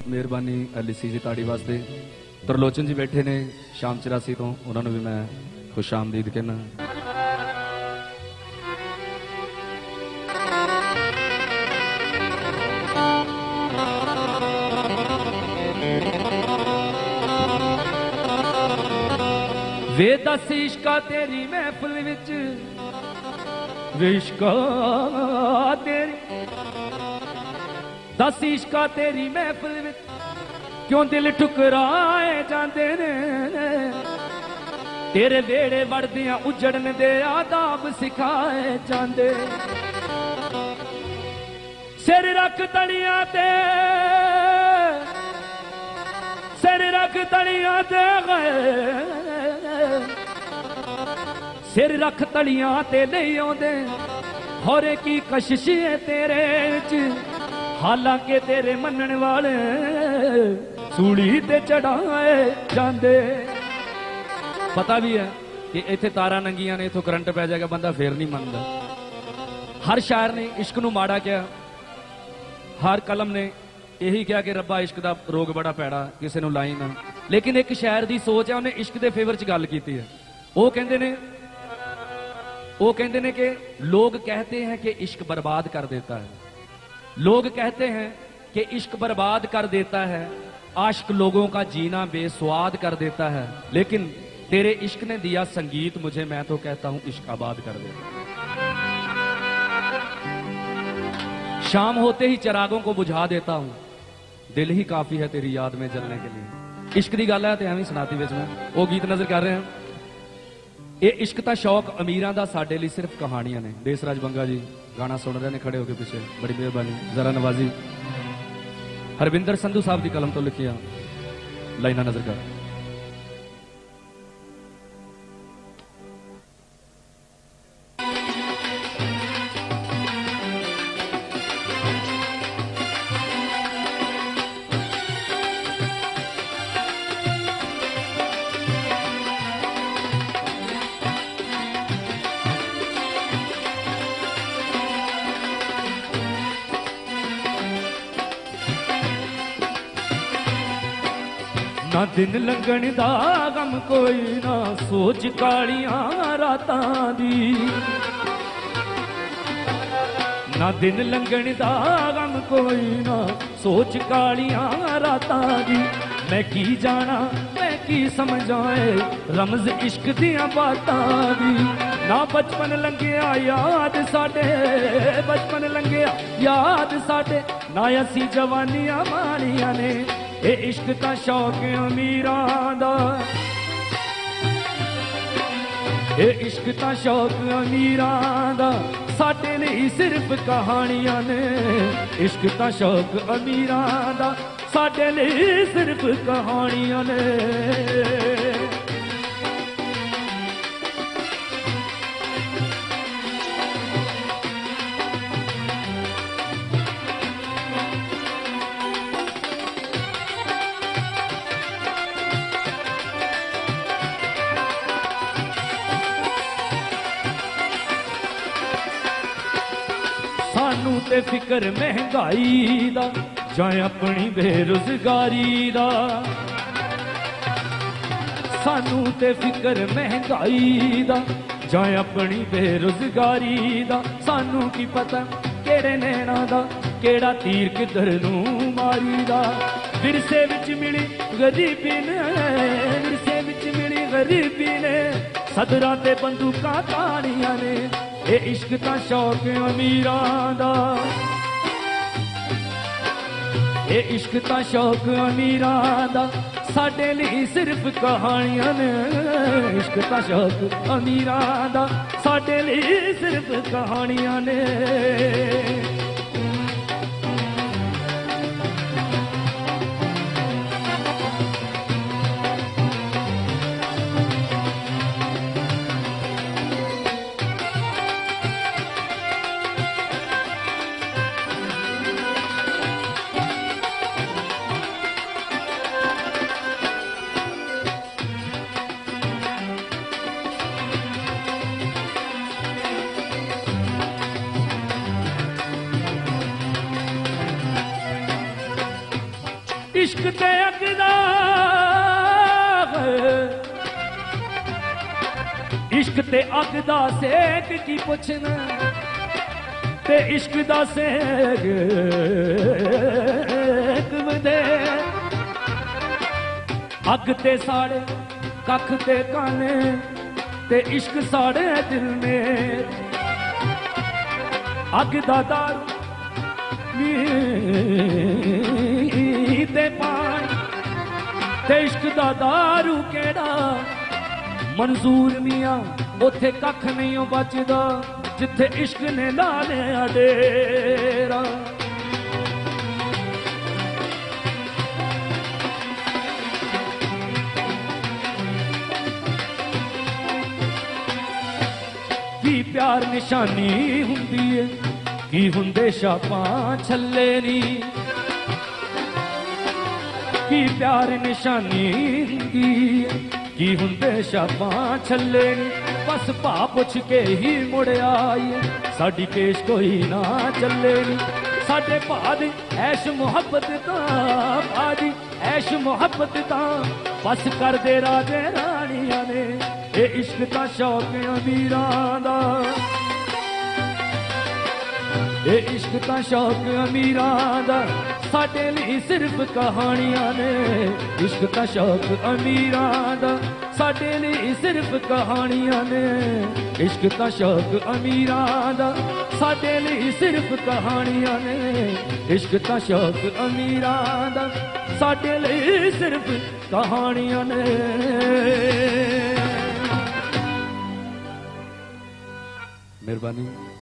मेहरबानी एलिसी जी ताड़ी वास्ते। तरलोचन जी बैठे ने शाम 84 तो उन्होंने भी मैं खुश आमदीद कहना। वे दस इश्का तेरी महफिल विच वे इश्का तेरी दस इश्का तेरी महफिल विच क्यों दिल ठुकराए जाते ने तेरे वेड़े वड़दियां उजड़न दे आदाब सिखाए जाते सिर रख तड़ियां ते सिर रख तड़ियां ते सिर रख तड़ियां ते नहीं आउंदे होरे की कशिश है तेरे विच हालांकि तेरे मनण वाले सूली ते चढ़ाए जांदे। पता भी है कि इत्थे तारा नंगियां ने इथों करंट पै जाएगा बंदा फिर नहीं मनदा। हर शायर ने इश्क नूं माड़ा किया, हर कलम ने यही कहा कि रब्बा इश्क दा रोग बड़ा पैड़ा किसी नूं लाई ना। लेकिन एक शायर दी सोच है उन्हें इश्क दे फेवर च गल कीती है। वो कहते ने कि लोग कहते हैं कि इश्क बर्बाद कर देता है, लोग कहते हैं कि इश्क बर्बाद कर देता है, आशिक लोगों का जीना बेस्वाद कर देता है, लेकिन तेरे इश्क ने दिया संगीत मुझे, मैं तो कहता हूं इश्क आबाद कर देता है। शाम होते ही चिरागों को बुझा देता हूं, दिल ही काफी है तेरी याद में जलने के लिए। इश्क की गल है तो एवं सुनाती विच मैं वो गीत नजर कर रहे हैं। ये इश्क का शौक अमीरां दा साडे लई सिर्फ कहानियां ने। देसराज बंगा जी गाना सुन रहे ने खड़े होकर पीछे, बड़ी मेहरबानी। जरा नवाजी हरविंदर संधू साहब की कलम तो लिखिया लाइना नजर कर। ना दिन लंघण दा गम कोई ना सोच कालियां रातां दी, ना दिन लंघण दा गम कोई ना सोच कालियां रातां दी। मैं की जाना मैं की समझाए रमज इश्क दियां बातां दी। ना बचपन लंघिया याद साडे, बचपन लंघिया याद साडे, ना असी जवानियां माणियां ने। ये इश्क का शौक अमीरां दा, ये इश्क का शौक अमीरां दा, साडे लई सिर्फ कहानियां ने। इश्क का शौक अमीरां दा, साडे लई सिर्फ कहानियां ने। सानू ते फिकर महंगाई दा जाए अपनी बेरोजगारी दा, सानू ते फिकर महंगाई दा जाए अपनी बेरोजगारी दा। सानू की पता केड़े नैना दा केड़ा तीर किधर नूं मारी दा। विरसे विच मिली गरीबी ने, विरसे विच मिली गरीबी ने, सदरां ते बंदूकां कहानियां ने। ये इश्क का शौक अमीरां दा, ये इश्क का शौक अमीरां दा, साडे लई सिर्फ कहानियां ने। इश्क का शौक अमीरां दा, साडे लई सिर्फ कहानियां ने। इश्क ते अगदा इश्क ते अगदा सेक की पुछना ते इश्क दा सेक वधे अग ते साड़े कख ते काने ते इश्क साड़े दिल में अग दा दारू ते पानी ते इश्क दा दारू केड़ा मंजूर मियां उथे कख नहीं बचदा जिथे इश्क ने ला लिया डेरा की प्यार निशानी हुंदी है की हुंदे शापां छल्ले नी की प्यार निशानी हुंदी है की हुंदे शापां छल्ले नी बस भा पुछ के ही मुड़ आई साडी केश कोई ना चले नी साडे भा दी ऐश मुहब्बत दी ऐश मुहब्बत बस कर दे राजे रानियां ने ए इश्क दा शौक अमीरां दा ए इश्क दा शौक अमीरां दा साडे लई सिर्फ कहानियां ने इश्क दा शौक अमीरां दा साडे लई सिर्फ कहानियां ने इश्क दा शौक अमीरां दा साडे लई सिर्फ कहानियां ने इश्क दा शौक अमीरां दा साडे लई सिर्फ कहानियां ने मेहरबानी।